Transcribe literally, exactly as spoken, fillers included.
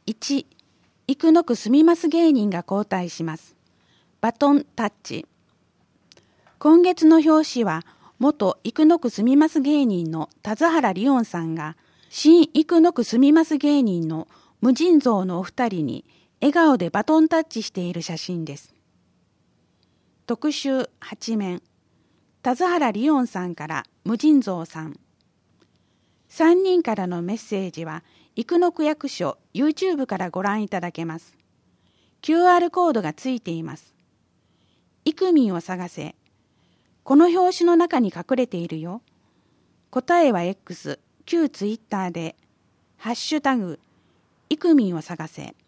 いち、生野区住みます芸人が交代します。バトンタッチ。今月の表紙は、元生野区住みます芸人の田津原理音さんが、新生野区住みます芸人の無尽蔵のお二人に笑顔でバトンタッチしている写真です。特集はち面。田津原理音さんから無尽蔵さん。さんにんからのメッセージは、生野区役所 YouTube からご覧いただけます。キューアール コードがついています。イクミンを探せ。この表紙の中に隠れているよ。答えは X、旧 Twitter で、ハッシュタグ、イクミンを探せ。